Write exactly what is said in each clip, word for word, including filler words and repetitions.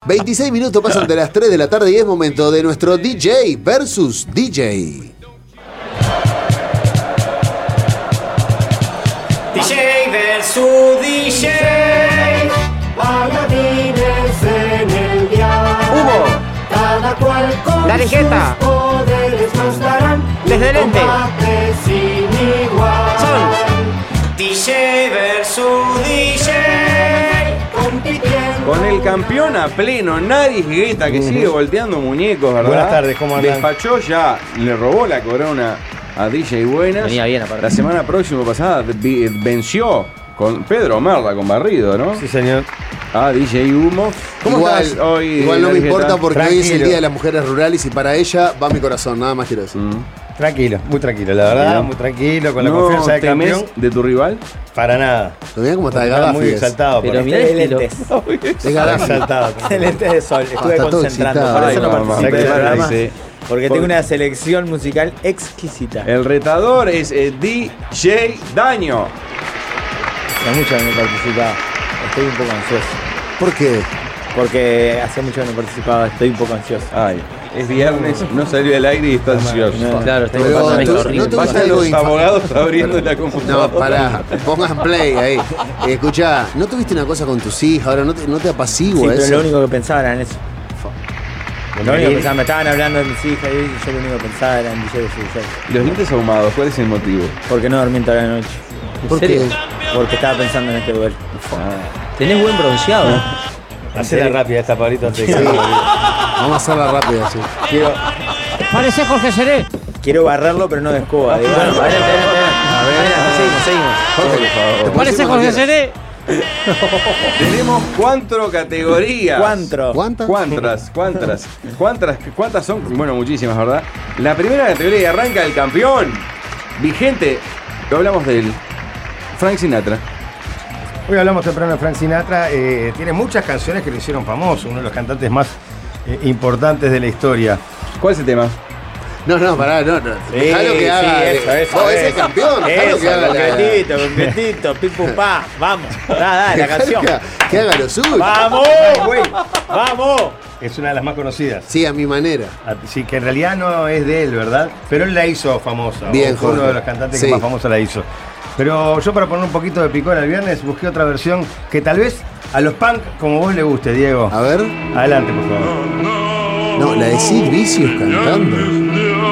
veintiséis minutos pasan de las tres de la tarde y es momento de nuestro D J versus D J. D J versus D J. Paladines en el dial. Humo. Cada cual con La Ligeta. sus poderes nos darán Desde el ente. combate sin igual. Son D J versus D J. Compitiendo. Con el campeón a pleno, nadie grita que sigue volteando muñecos, ¿verdad? Buenas tardes, ¿cómo andan? Despachó ya, le robó la corona a D J Buenas. Venía bien, aparte. La semana próxima pasada vi- venció con Pedro Merla, con Barrido, ¿no? Sí, señor. A D J Humo. ¿Cómo Igual, estás hoy? igual no me Largueta? importa porque hoy es el Tranquilo. Día de las Mujeres Rurales y para ella va mi corazón, nada más quiero decir. Mm. Tranquilo, muy tranquilo, la verdad, Bien. muy tranquilo, con la ¿No confianza del temes campeón. de tu rival? Para nada. ¿Lo vean cómo está de Estaba Gaddafi? muy es? exaltado. Pero por- mirá el estilo. Es Gaddafi. exaltado. Lentes de sol, estuve está todo concentrando, excitado. por eso no Ay, mamá. participé del Exacto, programa, sí. porque Por- tengo una selección musical exquisita. El retador es eh, D J Daño. Hace mucho que no participaba, estoy un poco ansioso. ¿Por qué? Porque hace mucho que no participaba, estoy un poco ansioso. Ay, es viernes, no salió del aire y está ansioso. No, Claro, está Pero pasando tú- una horrible. no te- Vayan algo los infa- abogados abriendo la computadora. No, pará, pongan play ahí. Eh, escuchá, ¿no tuviste una cosa con tus hijas? Ahora no te, no te Sí, apacigua pero eso. lo único que pensaba era en eso. Lo único que pensaba, me estaban hablando de mis hijas y yo lo único que pensaba era en D J de D J. Los lentes ahumados, ¿cuál es el motivo? Porque no dormí en toda la noche. ¿Por serio? qué? Porque estaba pensando en este duelo. Tenés buen bronceado. Hacela rápida esta, Pablito, antes de que- Sí. Vamos a hacerla rápida, sí. Quiero, Parece Jorge Seré. quiero barrerlo, pero no de escoba. digo, Bueno, bueno, adelante, adelante, adelante. Adelante, seguimos, seguimos. Jorge, Por favor. ¿te puedo Parece decir Jorge cuando quieras? Seré. Tenemos cuatro categorías. ¿Cuánto? ¿Cuántas? ¿Cuántas? ¿Cuántas? ¿Cuántas? ¿Cuántas son? Bueno, muchísimas, ¿verdad? La primera categoría y arranca el campeón. Vigente. Hablamos de él. Frank Sinatra. Hoy hablamos temprano de Frank Sinatra. eh, tiene muchas canciones que lo hicieron famoso, uno de los cantantes más eh, importantes de la historia. ¿Cuál es el tema? No, no, pará, no, no. Sí, Dejalo que sí, haga. eso, eso, Vos ese eso. campeón, dejalo Eso, que haga la. concretito, concretito, pim pum pa, vamos, da, da, la dejalo canción. que- Que haga lo suyo. ¡Vamos! ¡Vamos! Es una de las más conocidas. Sí, a mi manera. Sí, que en realidad no es de él, ¿verdad? Pero él la hizo famosa. Bien, o fue uno Jorge. de los cantantes Sí. que más famosa la hizo. Pero yo, para poner un poquito de picor el viernes, busqué otra versión que tal vez a los punk como vos le guste, Diego. A ver. Adelante, por favor. No, la de Sid Vicious cantando.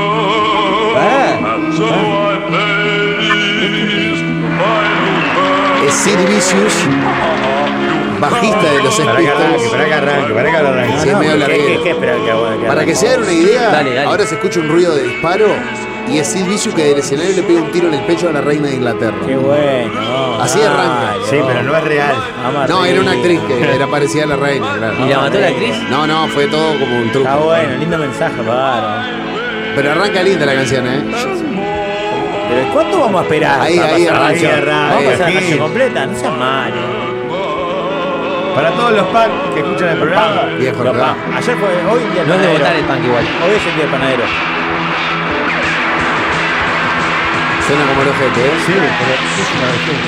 Es Sid Vicious, bajista de los Sex Para que arranque, Pistols. para que arranque, para que arranque. Sí, es medio ¿Qué, larguero. qué, qué esperar que haga? que Para arranque? que se den una idea, Dale, dale. ahora se escucha un ruido de disparo y es Sid Vicious que del escenario le pega un tiro en el pecho a la reina de Inglaterra. Qué bueno. Así arranca. Sí, pero no es real. Vamos No, era una arriba. actriz que era parecida a la reina, claro. ¿Y la mató la actriz? No, no, fue todo como un truco. Está bueno, lindo mensaje, para. Pero arranca linda la canción, ¿eh? Pero ¿cuánto vamos a esperar? Ahí, para ahí pasar la arranca. canción? Ahí Vamos a pasar la aquí. canción completa, no seas malo. Para todos los punk que escuchan el programa. Bien, Jorge. Lo pa- Ayer fue, hoy el día del No es de panadero. votar el punk igual. Hoy es el día del panadero. Suena como el ojete, ¿eh? Sí, pero es una versión.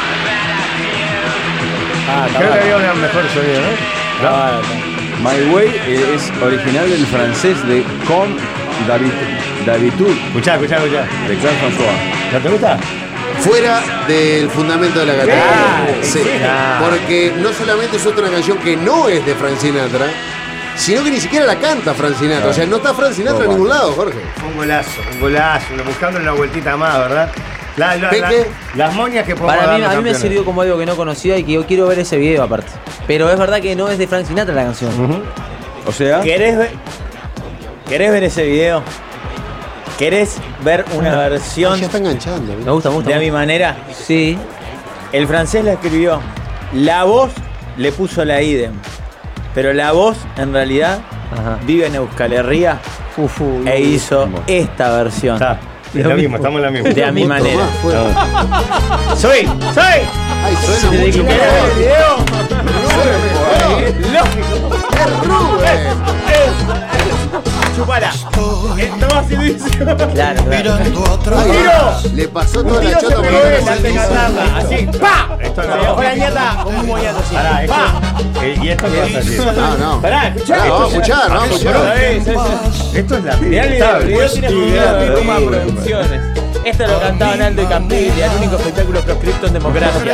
Ah, está Creo que bárbaro. había un mejor sonido, ¿no? Está bárbaro, está. My Way eh, es original del francés de Con David, Davitud, Escuchá, escuchá, escuchá. de Claude François. ¿No te gusta? Fuera del fundamento de la categoría. Claro, Sí, claro. porque no solamente es otra canción que no es de Frank Sinatra, sino que ni siquiera la canta Frank Sinatra. O sea, no está Frank Sinatra en ningún lado, Jorge. Un golazo, un golazo. Buscándole una vueltita más, ¿verdad? La- la- la- Peque. las moñas que podemos Para dar mí, los a mí me campeones. sirvió como algo que no conocía y que yo quiero ver ese video aparte. Pero es verdad que no es de Frank Sinatra la canción. Ujú. O sea, ¿Querés ver, ¿Querés ver ese video? ¿Querés ver una Ya versión está enganchando. Me gusta, me gusta. de a mi manera? Sí. El francés la escribió. La voz le puso la idem. Pero la voz, en realidad, Ajá. vive en Euskal Herria Uf, uf, e uf. hizo esta versión. Está. Es lo mismo, estamos en la misma. De a mi Otro manera. más, fue. ¡Soy! ¡Soy! Ay, suena Desde mucho que ¿Querés ver el video? mejor. Lógico. Es Rubén. chupala. Estaba silísimo. Claro, claro. Ay, tiro! le pasó Un toda la tiro se chota por pegó la él antes de cantarla. Así, ¡pa! Esto Se no. dejó la ñata como un moñato así. Pará, esto- ¡Pa! eh, ¿Y esto qué vas a decir? No, no. Pará, escuchá. Pará, vamos a escuchar, vamos a escuchar. Esto es la Mirá el video, el video tiene Sí, Julián claro. Puma Producciones. Esto lo cantaban Aldo y Campiglia, el único espectáculo proscripto en democracia.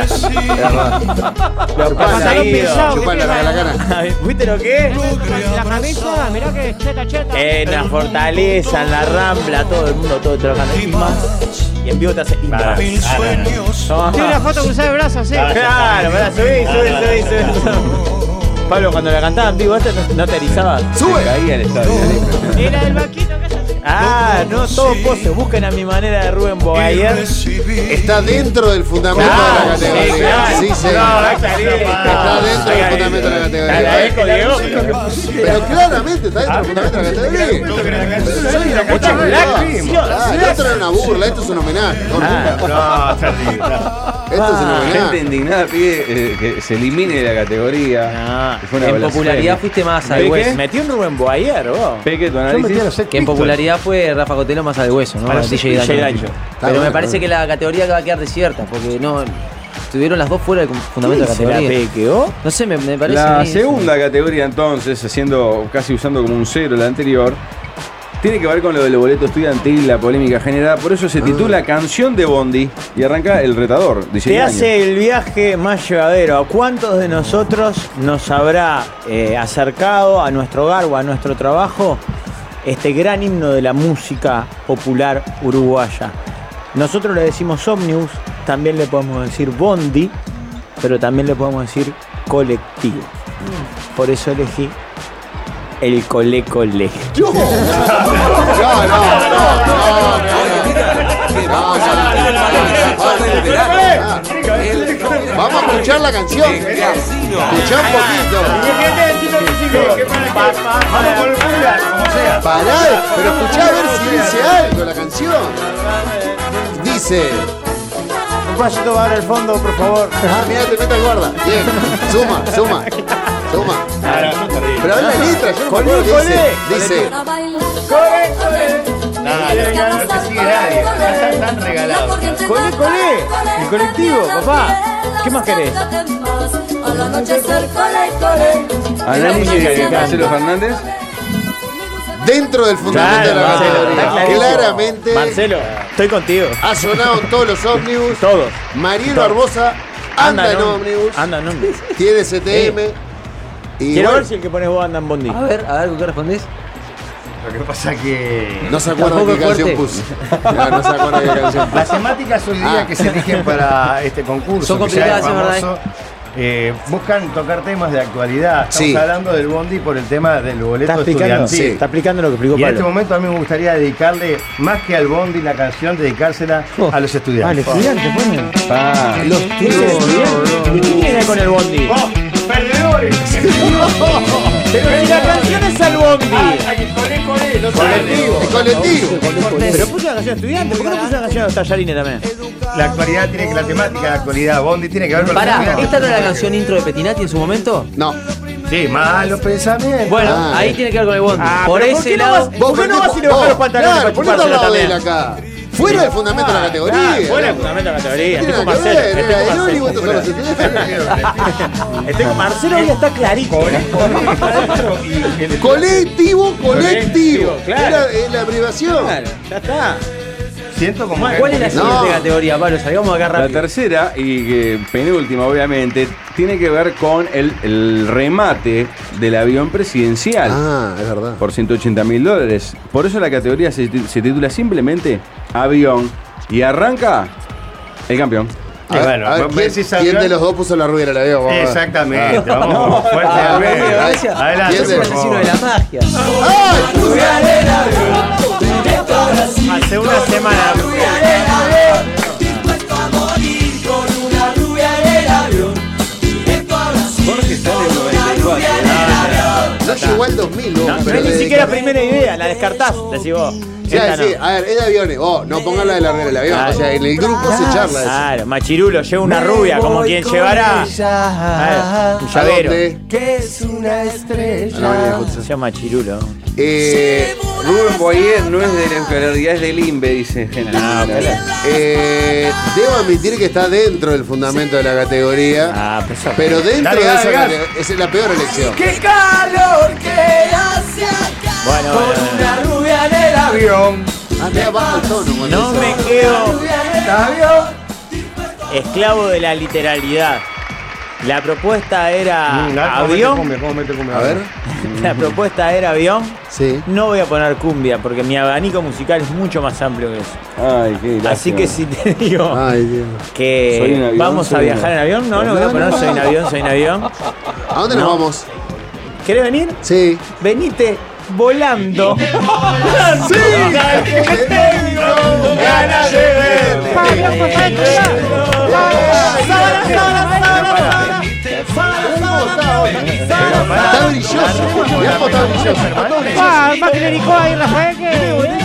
Lo Chupala, Guido. chupala, la la cara. ¿Viste lo que es? La camisa, mirá que cheta, cheta. En la Fortaleza, en la Rambla, todo el mundo, todo trabajando. Y más. Y en vivo te hace y más. Toma. Tiene una foto cruzada de brazos, sí. Claro, pará, subí, subí, subí, subí. Pablo, cuando la cantaban en vivo, ¿este no- no te erizabas? Sube. Caía el estadio. Y la del banquito, ¿qué es así? Ah, no, todo pose. Busquen a mi manera de Rubén Boayer. Está dentro del fundamento Claro, de la sí, categoría. claro. Sí, sí. No, está bien. Está dentro del fundamento de la Te categoría. agradezco, Diego. Pero claramente está dentro del fundamento de la categoría. Soy una Esta es la canción. Ah, el otro era una burla, esto es un homenaje. Ah, No, terrible. Esto es un Gente homenaje. indignada pide eh, que se elimine de la categoría. Ah, Que fue una En blasfemia. popularidad fuiste más al ¿De qué? hueso. Metió un Rubén Boayer, vos. Peque, tu Yo metí a análisis. los Sex Que en Pistols. popularidad fue Rafa Cotelo más al hueso, ¿no? A los D J D J Daño. Daño. Pero bueno, me parece está que la categoría va a quedar desierta, porque no estuvieron las dos fuera del fundamento de la ¿Se la categoría. pequeó? No sé, me, me parece. a La mí eso. segunda categoría entonces, haciendo casi usando como un cero la anterior, tiene que ver con lo del boleto estudiantil, la polémica generada. Por eso se titula Canción de Bondi y arranca el retador. dice Te hace el viaje más llevadero. ¿A cuántos de nosotros nos habrá eh, acercado a nuestro hogar o a nuestro trabajo este gran himno de la música popular uruguaya? Nosotros le decimos ómnibus, también le podemos decir bondi, pero también le podemos decir colectivo. Por eso elegí el Cole Cole. No, no, no, no, no, no. Vamos a escuchar la canción. Escuchá un poquito. Vamos por el mundial, como sea. Pará, pero escuchá a ver si dice algo la canción. Dice. Un pasito para el fondo, por favor. Ah, mira, te metas guarda. Bien. Suma, suma. Suma. Pero habla la letra, yo no me Colé, acuerdo qué colé. dice. Dice. No, no, no te sigue nadie. Ya están regalados. Colé, colé. El colectivo, papá. ¿Qué más querés? Análisis de Marcelo Fernández. Dentro del fundamento de la Marcelo, está categoría. clarísimo. Claramente Marcelo, estoy contigo. ha sonado en todos los ómnibus. Todos. Mariel Todos. Barbosa anda en Anda, ómnibus. Anda, no. Tiene C T M. Y Quiero bueno, ver si el que pones vos anda en bondi. A ver, a ver, ¿con qué respondés? Lo que pasa que no se acuerdan Tampoco qué canción fuerte. puse. No, no se acuerdan qué canción las puse. temáticas hoy día Ah. que se eligen para este concurso, Son que ya es complicadas, es verdad, famoso, eh, buscan tocar temas de actualidad. Estamos Sí. hablando del bondi por el tema del boleto ¿Está explicando? estudiantil. Sí. Está explicando lo que explicó Y en este Pablo. momento a mí me gustaría dedicarle, más que al bondi, la canción, dedicársela Oh. a los Ah, el estudiantes. estudiante, ponen. Pa. Los ¿Quién es el estudiante? ¿Y quién viene con el bondi? ¡Oh, perdedores! Pero si la canción es al bondi. Colectivo. El colectivo. Pero puso una canción estudiante. ¿Por qué no puso una canción de los tallarines también? La actualidad tiene que, la temática de la actualidad, bondi, tiene que ver con los Pará, estudiantes. ¿esta no era la canción intro de Petinati en su momento? No. Sí, malos pensamientos. Bueno, Ah, ahí eh. tiene que ver con el bondi. Ah, Por pero ¿por ese qué no lado. vas- ¿Por qué no vas y le bajás vos, los pantalones claro, para ponete al chupársela lado de él también? acá. Fuera del fundamento de la categoría. Ah, fuera del ¿no? fundamento de la categoría. Tiene Estoy con nada que Marcelo. ver, Estoy era con el único Marcelo. que son los estudiantes. Estoy con Marcelo, hoy está clarito. Colectivo, colectivo. Claro. Era eh, la privación. Claro, ya está. Siento como ¿Cuál es la No. siguiente categoría, Pablo? Salgamos acá La rápido. tercera y que penúltima, obviamente, tiene que ver con el, el remate del avión presidencial Ah, es verdad. por ciento ochenta mil dólares. Por eso la categoría se, ti- se titula simplemente Avión y arranca el campeón. A ver, bueno, a ver, vos ¿quién, decís quién avión? de los dos puso la rubia en el avión? Vamos a ver. Exactamente, vamos fuerte Ah, al medio. bueno, gracias. Adelante, ¿Quién Es el de- por asesino favor. de la magia. ¡Ay! Hace una semana. Jorge está en el noventa y cuatro. No llegó al dos mil, vos, No, no pero es ni de- siquiera primera idea, la descartás, decís vos. Sí, Esta sí, no. a ver, es de aviones. Oh, no pongan la de la rubia del avión. Claro. O sea, en el grupo se charla eso. Claro, Machirulo, lleva una rubia, como quien llevará claro, un ¿A llavero. dónde? Que es una A la Avenida estrella. Hudson. Se llama Machirulo. Eh, Rubén Boyer no es de la escolaridad, es del I N B E, dice gente. No, pero- Eh, debo admitir que está dentro del fundamento de la categoría. Ah, pues eso- Pero dentro Dale, de dale, esa dale. categoría, esa es la peor elección. ¡Qué calor que hace acá! Bueno, Con bueno, una rubia en el avión. Ah, me bajo el tono. cuando no dice- me quedo Rubia en el avión. esclavo de la literalidad. La propuesta era Mm, ¿Cómo mete avión. cumbia? ¿Cómo mete cumbia? A ver. La propuesta era avión. Sí. No voy a poner cumbia porque mi abanico musical es mucho más amplio que eso. Ay, qué lástima. Así que si te digo Ay, Dios. que Soy un avión, vamos a soy viajar una- en avión, no, no voy a poner soy un avión, soy un avión. ¿A dónde nos No. vamos? ¿Querés venir? Sí. Venite volando. ¡Sí! ¡Ganas de verte! Pablo, por Está brilloso. Mirá cómo está brilloso. Está todo brilloso. Ah, más que le dijo ahí, Rafael, que.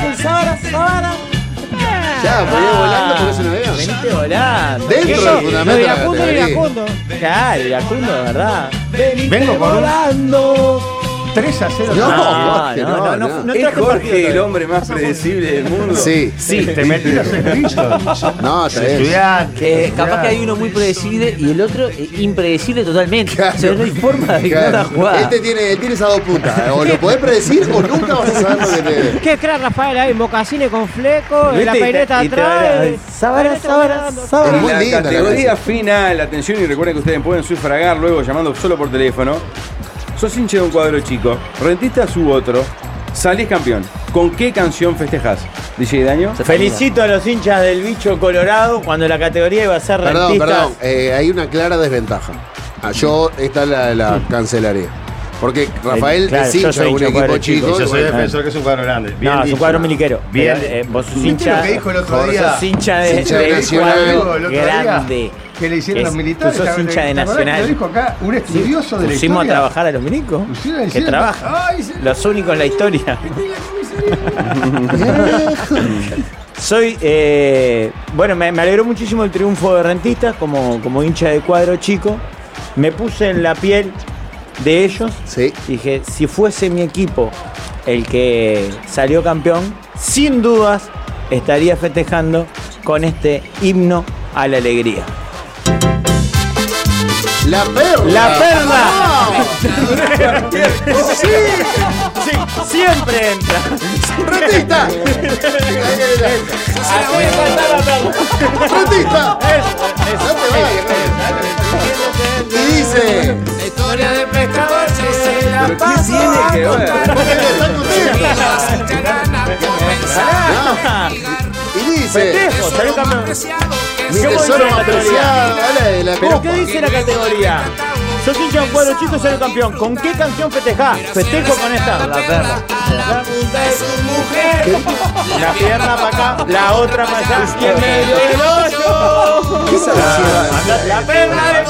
Ya, podía volando porque es un avión. Venite volando. Dentro ¿Qué del sos? fundamento No, de la iracundo, categoría. iracundo. Claro, iracundo, de verdad. Vengo con un Volando. tres a cero. No, No, Jorge, no, no, no, no. no, no ¿Es traje Jorge partido el hombre más predecible del mundo? Sí. Sí, te metí los seis bichos. No, está bien. Estudiante. Que capaz que hay uno muy predecible y el otro eh, impredecible totalmente. O sea, no hay forma de adivinar Claro. la jugada. Este tiene, tiene esas dos puntas. O lo podés predecir o nunca vas a saber lo que te. ¿Qué crack, Rafael? Ahí, mocasines con fleco, ¿Viste? la Y te- peineta y te atrás. baila- eh, Sabara, peineta sabara, bailando. sabara. Es muy En linda la la categoría canción. final, atención y recuerden que ustedes pueden sufragar luego llamando solo por teléfono. Sos hincha de un cuadro chico, rentistas u otro, salís campeón. ¿Con qué canción festejás? D J Daño. Felicito a los hinchas del bicho colorado cuando la categoría iba a ser Perdón, rentistas. perdón. Eh, hay una clara desventaja. Ah, yo esta la, la cancelaría. Porque Rafael Claro, es yo hincha soy de un hincha de equipo cuadro chico. chico, Yo soy bueno, defensor que es un cuadro grande. Bien No, es un dicho. cuadro miliquero. Bien. Pero, eh, vos sos ¿Viste hincha. lo que dijo el otro Jorge, día? sos hincha de, Hincha de de Nacional. cuadro El otro día, grande. que le hicieron Es- los militares. tú sos hincha de ¿Te acordás que Nacional. Lo dijo acá un estudioso de la Pusimos a historia. trabajar a los milicos. Pusieron- Que hicieron- trabajan. Ay, se- Los únicos en la historia. Soy, eh, bueno, me, me alegró muchísimo el triunfo de Rentistas como, como hincha de cuadro chico. Me puse en la piel de ellos. Sí. Dije, si fuese mi equipo el que salió campeón, sin dudas estaría festejando con este himno a la alegría. La perla. ¡La perla! Sí. Sí, siempre entra. ¡Rentista! Así me falta la perla. ¡Rentista! Eso, No te vayas, no. Y dice. La historia de pescador se la ¿Pero qué paso tiene a que ver? contar. Porque le están contento. Ah, Y dice. festejo, salió campeón. Mi ¿Cómo dice tesoro la más categoría? preciado. Habla de la ¿Pero copa. qué dice la categoría? Sos hincha de un cuadro chico y salió campeón. ¿Con qué canción festejás? Festejo con esta. La perla. La punta de su mujer. La pierna para acá, la otra para allá. Y en medio del hoyo. ¿Qué sabe decir? La perla del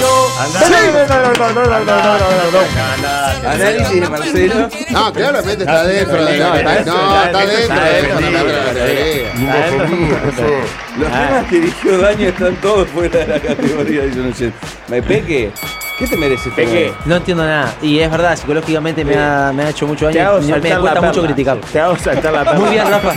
hoyo. Análisis de Marcelo. No, claramente está dentro de la. No, está dentro de la categoría. Los temas que eligió Daño están todos fuera de la categoría. Yo no sé. ¿Me Peque? ¿Qué te merece Peque. No entiendo nada. Y es verdad, psicológicamente me ha, me ha hecho mucho Te daño. hago Me, saltar me la cuesta mucho perla. criticarlo. Te hago saltar la perla. Muy bien, Rafa.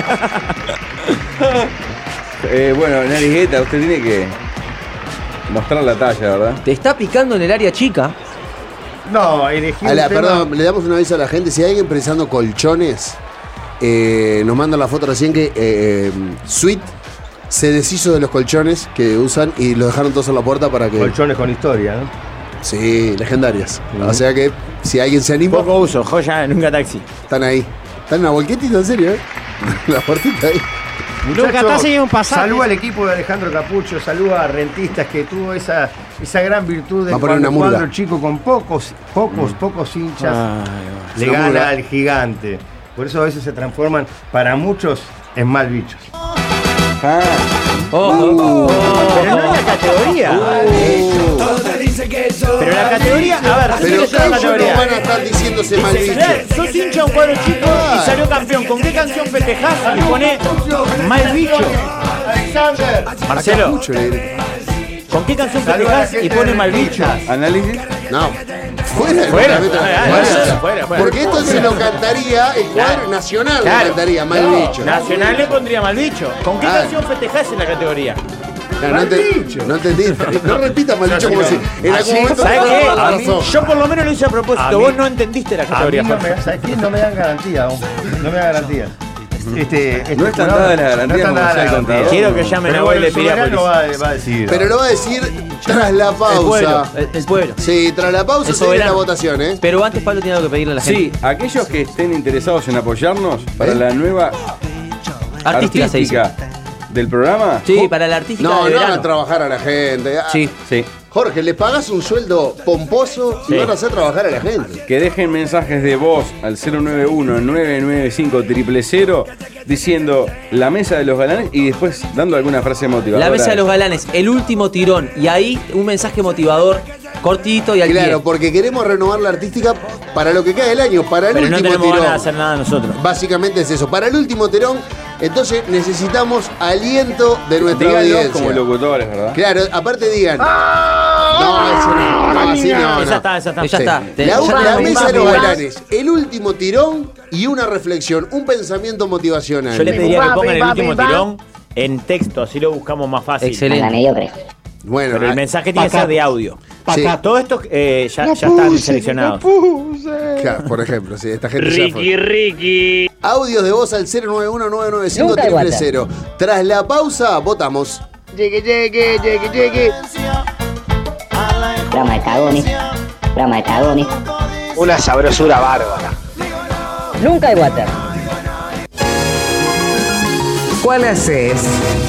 Eh, bueno, Narigueta, usted tiene que mostrar la talla, ¿verdad? Te está picando en el área chica. No, elegí un Ala, tema- perdón, le damos un aviso a la gente. Si hay alguien pensando colchones, eh, nos mandan la foto recién que eh, Sweet se deshizo de los colchones que usan y los dejaron todos en la puerta para que. Colchones con historia, ¿no? Sí, legendarias. O sea que si alguien se anima, Poco uso, joya en un taxi. están ahí. Están en la volquetita, en serio, ¿eh? La puertita ahí. Nunca está sin un pasaje. Saluda al equipo de Alejandro Capucho, saluda a Rentistas que tuvo esa, esa gran virtud de Va a poner cuando una murga. cuadro chico con pocos, pocos, pocos hinchas le Una gana murga. al gigante. Por eso a veces se transforman para muchos en mal bichos. Ah, Ojo. Pero no en la categoría. Pero la categoría, a ver, Pero ¿qué es la ellos no categoría? van a estar diciéndose mal bicho. Claro, sos hincha de un cuadro chico y salió campeón. ¿Con qué canción festejás? Y pone mal bicho. Marcelo, Mucho le diré. ¿Con qué canción Saluda a la festejás y gente pone de mal bicho? Requistas. ¿Análisis? No. Fuera del Fuera, parámetro. fuera, Fuera. fuera, fuera, fuera. Porque esto se lo cantaría el cuadro nacional, Claro. lo cantaría, mal No, bicho. Nacional le pondría mal bicho. ¿Con qué Ah. canción festejás en la categoría? No, no, te, no entendí. No repita mal dicho como si en algún momento ¿Sabes te qué? daba la A mí- razón. Yo por lo menos lo hice a propósito. A mí- Vos no entendiste la A mí categoría. no Jorge. me, ¿sabes qué? No me dan garantía aún. No me dan garantía. Este, este No están jurado- dadas las garantías no están como dadas sea el las contador. garantías. Quiero que llamen Pero a bueno, Baile el soberano Piriápolis. va, va a decir. Pero lo va a decir tras la El pueblo. pausa. El, el pueblo. Sí, tras la pausa El se viene la soberano. votación, ¿eh? Pero antes Pablo tiene algo que pedirle a la Sí, gente. aquellos que estén interesados en apoyarnos para ¿Eh? la nueva Artística, se dice. artística del programa. Sí, para la artística No, de no verano. hagan trabajar a la gente. Ah, Sí. Sí. Jorge, le pagás un sueldo pomposo y Sí. van a hacer trabajar a la gente. Que dejen mensajes de voz al cero nueve uno, nueve nueve cinco, cero cero cero diciendo la mesa de los galanes y después dando alguna frase motivadora. La mesa de los galanes, el último tirón. Y ahí un mensaje motivador cortito y al Claro, pie. porque queremos renovar la artística para lo que queda del año, para el Pero no último tenemos ganas de tirón. hacer nada nosotros. Básicamente es eso. Para el último tirón, entonces necesitamos aliento de nuestra Díganlo audiencia. como locutores, ¿verdad? Claro, aparte digan. No, eso no, no, así no, no. Esa está, esa está. Ya Sí. está. Te- La, ya la te- mesa de los más galanes, el último tirón y una reflexión, un pensamiento motivacional. Yo le pediría que pongan el último tirón en texto, así lo buscamos más fácil. Excelente. Bueno, Pero el ah, mensaje tiene que ser de audio. Sí. Todo esto eh, ya, ya están seleccionados. claro, por ejemplo, sí, esta gente ya fue. Ricky. Audios de voz al cero nueve uno, nueve nueve cinco, cero cero cero. Tras la pausa, votamos. Llegue, llegue, llegue, llegue. Programa de cagones. Programa de cagones. Una sabrosura bárbara. Nunca hay water. ¿Cuál haces?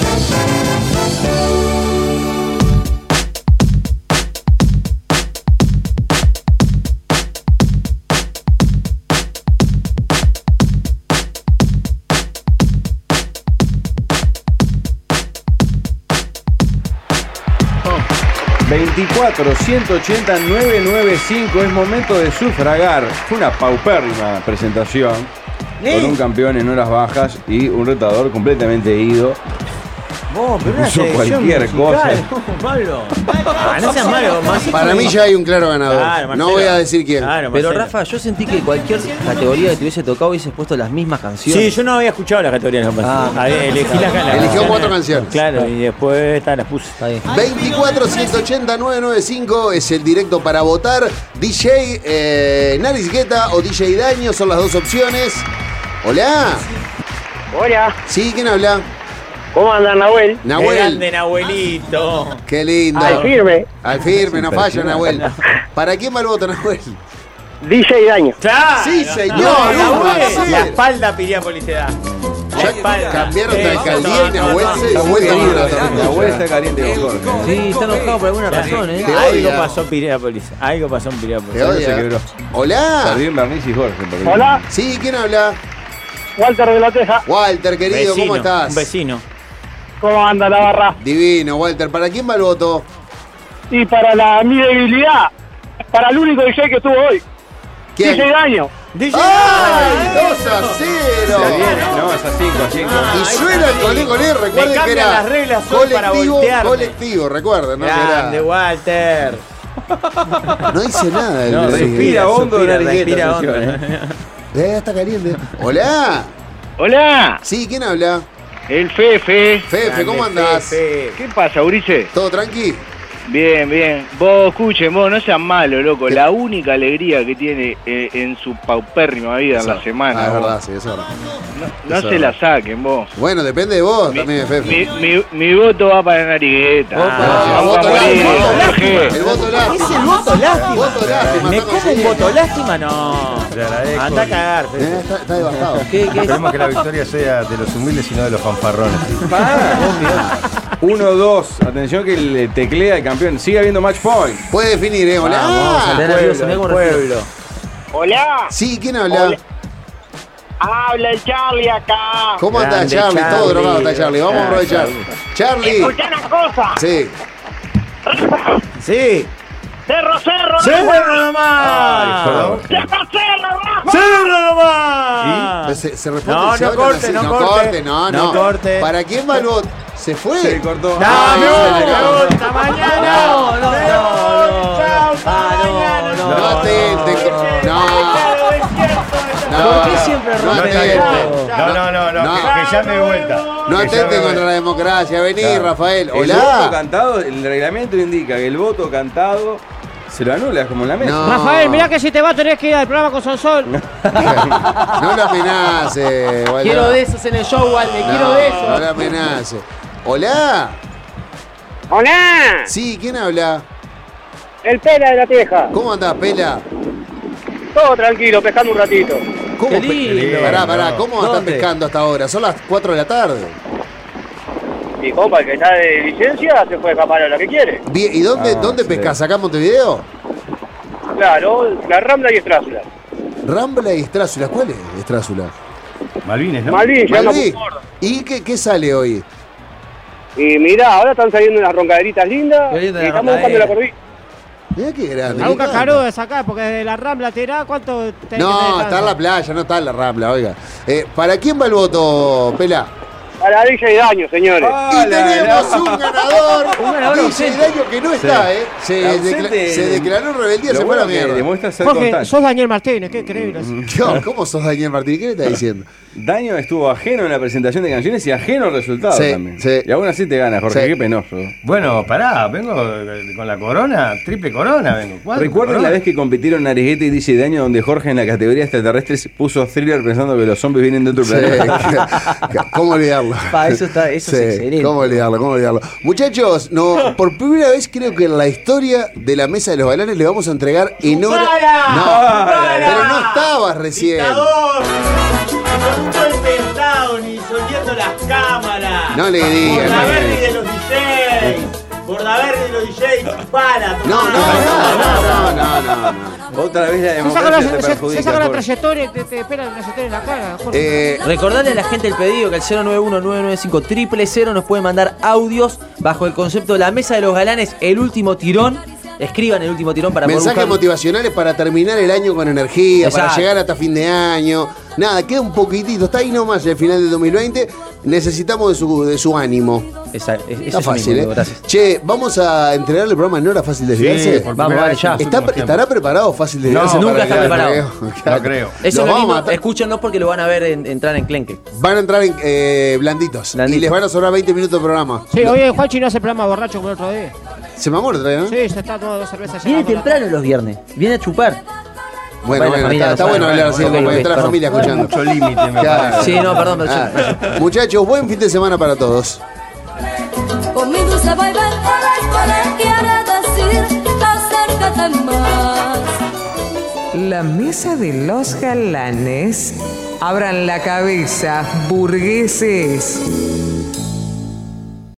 veinticuatro, ciento ochenta, novecientos noventa y cinco. Es momento de sufragar. Fue una paupérrima presentación. Con un campeón en horas bajas y un retador completamente ido. Vos, pero una Puso selección cualquier musical. cosa. No, Pablo. Ah, no seas malo. Marcelo. Para mí ya hay un claro ganador. Claro, no Marcelo. voy a decir quién. Claro, Pero Marcelo. Rafa, yo sentí que cualquier categoría que te hubiese tocado hubieses puesto las mismas canciones. Sí, yo no había escuchado la categoría de los Ah. A ver, elegí la, la Eligió cuatro canciones. Claro, y después está, las puse. Está bien. veinticuatro, ciento ochenta, novecientos noventa y cinco es el directo para votar. D J eh, Naris Guetta o D J Daño son las dos opciones. Hola. Hola, Sí, ¿quién habla? ¿cómo andan, Nahuel? Qué Nahuel. grande, Nahuelito. Qué lindo. Al firme, Al firme, no falla, Nahuel. ¿Para quién va el voto, Nahuel? D J Daño. ¡Claro! Sí, señor, No, no, Nahuel. Marcelo. La espalda Piriápolis te da. La Ya espalda. cambiaron de Eh, alcaldía y no, Nahuel no, se no. dio vuelta Querido, por la la tormenta. abuela está caliente con Jorge. Sí, está enojado por alguna razón, ¿eh? Te Algo odia. pasó en Piriápolis. Algo pasó en Piriápolis. Te odia. se quebró. Hola. Perdió en Bernice y Jorge. porque- Hola, Sí, ¿quién habla? Walter de la Teja. Walter, querido, Vecino, ¿cómo estás? Un vecino. ¿Cómo anda la barra? Divino, Walter. ¿Para quién va el voto? Y para la mi debilidad, para el único D J que estuvo hoy, ¿Quién? D J Daño. D J. ¡Ay! dos a Se cero. viene, no, es a cinco, a cinco. Y suena el colín colín, recuerden que cambian era las reglas hoy para colectivo, voltearme. colectivo, recuerden, ¿no? Grande, Era- Walter. no dice nada. el- No, el- respira hondo, respira, Nariz respira Guetta, hondo. atención, Eh, está caliente. Hola. Hola, Sí, ¿quién habla? el Fefe. Fefe, ¿cómo Grande, andás? Fefe. ¿Qué pasa, Urice? ¿Todo tranqui? Bien, bien. Vos escuchen, vos no sean malos, loco. La única alegría que tiene eh, en su paupérrima vida en la semana. Ah, es vos. verdad, sí, eso es verdad. No Eso se es la verdad. saquen, vos. Bueno, depende de vos Mi, también, Fefe. mi, mi, mi voto va para Narigueta. Opa, Ah, el vamos voto a morir, lástima. Jorge. El voto lástima. ¿Es el voto lástima? Voto lástima, ¿Me está como un consiguiendo. voto lástima? No. Le agradezco. Anda a cagar, Fefe. Eh, está, está devastado. ¿Qué, qué? Esperemos que la victoria sea de los humildes y no de los fanfarrones. uno dos. Atención que le teclea el campeón. Sigue habiendo match point. Puede definir, ¿eh? Hola. Vamos, El Está nervioso, pueblo, mirá el cómo pueblo. Hola, Sí, ¿quién habla? Hola. habla el Charlie acá. ¿Cómo anda Grande, Charlie? Todo Charlie. drogado está Charlie. Vamos a aprovechar. Charlie. Escuchá una cosa. Sí. Sí. Cerro, cerro, ¡Cerro nomás! Ay, ¡Cerro nomás! Se, se responde, No, se no hablan corte, así. no no corte. no, No no. corte. ¿Para quién va el voto? ¿Se fue? Se cortó. ¡No, Ay, me voy! se le ¡Me acabó. voy! ¡Hasta mañana! No, no, no, no. ¡Chao! Ah, no, no. No atenten. No. No. ¿Por qué siempre no rompen atenten. esto? No, no, no, no, No. que, que llame de vuelta. No Que llame atenten de contra vuelta. la democracia. Vení, Claro. Rafael. El voto Hola. cantado, el reglamento indica que el voto cantado se lo anula, como en la mesa. No. Rafael, mirá que si te va tenés que ir al programa con Sonsol. No lo amenace. Waldo. Quiero de esos en el show, Walde, No, quiero de esos. no lo amenace. Hola. ¡Hola! Sí, ¿quién habla? El Pela de la Teja. ¿Cómo andás, Pela? Todo tranquilo, pescando un ratito. ¿Cómo Qué pe- lindo. Pará, pará, ¿cómo estás ¿Dónde? pescando hasta ahora? Son las cuatro de la tarde. Mi compa, el que está de licencia, se puede escapar a la que quiere. Bien, ¿y dónde, Ah, dónde sí. pescás? ¿Acá en Montevideo? Claro, la Rambla y Estrázula. Rambla y Estrázula. ¿Cuál es Estrázula? Malvines, ¿no? Malvin, llegando a Malví. Punta Gorda. ¿Y qué, qué sale hoy? Y mirá, ahora están saliendo unas roncaderitas lindas Qué y linda la estamos buscando la roncadera. cordilla. Mirá qué grande. A un me encanta. cacarudo de sacar, porque desde la Rambla te irá, ¿cuánto tenés que No, tener está en la tanto? playa, no está en la Rambla, oiga. Eh, ¿Para quién va el voto, Pela? A la Villa y Daño, señores. Y tenemos un ganador. Un ganador Dice ausente. Daño que no está, ¿eh? Se, Ausente, decla- se declaró en rebeldía, Lo se fue a la bueno que mierda. demuestra ser Jorge, constante. sos Daniel Martínez, qué increíble. ¿Qué- ¿Cómo sos Daniel Martínez? ¿Qué le estás diciendo? Daño estuvo ajeno en la presentación de canciones y ajeno al resultado Sí, también. sí. Y aún así te gana, Jorge, Sí. qué penoso. Bueno, pará, vengo con la corona, triple corona vengo. cuatro ¿Recuerdan la coronas. vez que compitieron Ariguete y D J Daño donde Jorge en la categoría extraterrestres puso Thriller pensando que los zombies vienen de otro Sí, planeta? ¿cómo olvidarlo? Pa, eso está, eso Sí, es excelente. ¿cómo olvidarlo? ¿Cómo olvidarlo? Muchachos, no, por primera vez creo que en la historia de la Mesa de los Galanes le vamos a entregar en hora. No, pero no estabas recién. ¡Dictador! Con un golpe de estado, ni sonando las cámaras. No le digas, no le Bordaberry digas. de los D Js. Bordaberry de los D Js. Para, No, no, no, no, no, no, no. Otra vez la Se saca democracia la, te se, perjudica. se saca la Jorge. trayectoria y te, te espera la trayectoria en la cara. Jorge. Eh, Recordarle a la gente el pedido que al cero nueve uno nueve nueve cinco cero cero cero nos puede mandar audios bajo el concepto de la Mesa de los Galanes, el último tirón. Escriban el último tirón para poder mensajes buscar. motivacionales para terminar el año con energía, para Exacto. llegar hasta fin de año. Nada, queda un poquitito, está ahí nomás el final del dos mil veinte. Necesitamos de su, de su ánimo. Esa, es, Está eso fácil, mismo, ¿eh? gracias. Che, vamos a entregar el programa No Era Fácil Desviarse. por Vamos, primera vale, vez ya. en los ¿Está, últimos ¿Estará tiempos. preparado Fácil Desviarse? No, nunca para está el preparado. recreo? No creo. Eso es Los lo vamos mismo, a matar. escúchenlo porque lo van a ver en- entrar en Clenque. Van a entrar en eh, blanditos, Blanditos. y les van a sobrar veinte minutos de programa. Sí, hoy el Juanchi no hace programa borracho como el otro día. Se me amor otra vez, ¿no? Sí, se está tomando dos cervezas. Viene llegando a la- temprano los viernes, viene a chupar. Bueno, Bueno, bueno, familia, está, no está sabe. bueno hablar así, Ok, como ok, que está la perdón. familia escuchando. Mucho límite, me Claro. parece. Sí, no, perdón, pero Ah, muchachos, buen fin de semana para todos. Conmigo se baila, ¿qué quiere decir? Acércate más. La Mesa de los Galanes. Abran la cabeza, burgueses.